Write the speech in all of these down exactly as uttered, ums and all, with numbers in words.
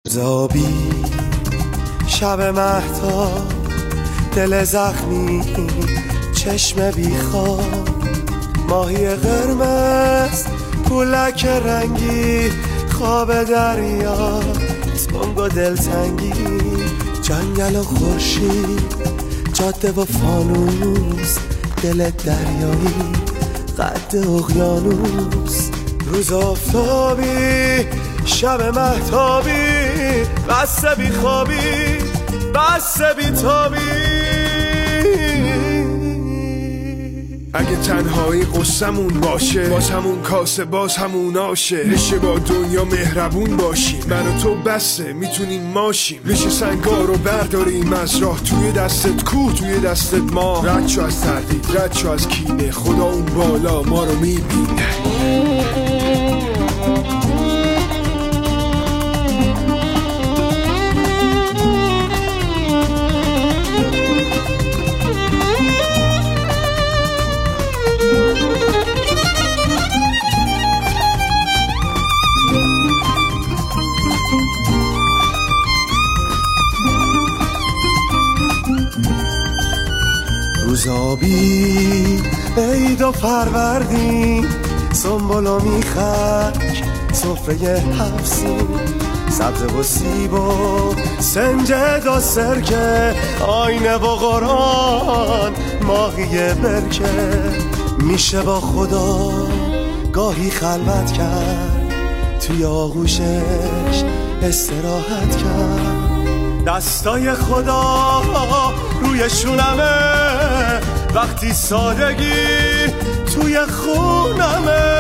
زابی شب مهتاب، دل زخمی، چشم بیخواب، ماهی قرمز، پولک رنگی، خواب دریا، تنگ و دلتنگی، جنگل و خورشید، جاده و فانوس، دل دریایی، قد اقیانوس، روز آفتابی، شب مهتابی، بسته بی خوابی، بسته بی تابی. اگه تنهایی قصمون باشه، باز همون کاسه، باز همون آشه. بشه با دنیا مهربون باشیم، من و تو بسته میتونیم ماشیم. بشه سنگا رو برداریم از راه، توی دستت کوه، توی دستت ما. رد شو از تردید، رد شو از کینه، خدا اون بالا ما رو میبینه. روزابی عید و فروردین، سنبل و میخک، سفره حفظین، سبز و سیب و سنجد و سرکه، آینه و قرآن، ماهی برکه. میشه با خدا گاهی خلوت کرد، توی آغوشش استراحت کرد. دستای خدا روی شونمه، وقتی سادگی توی خونمه.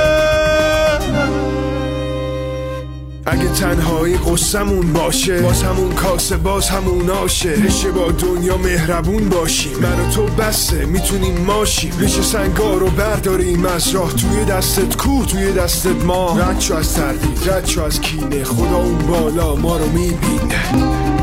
اگه تنهایی قصمون باشه، باز همون کاسه، باز همون آشه. بشه با دنیا مهربون باشیم، من و تو بسته میتونیم ماشیم. بشه سنگا رو برداریم از راه، توی دستت کوه، توی دستت ما. رد شو از تردید، رد شو از کینه، خدا اون بالا ما رو میبینه.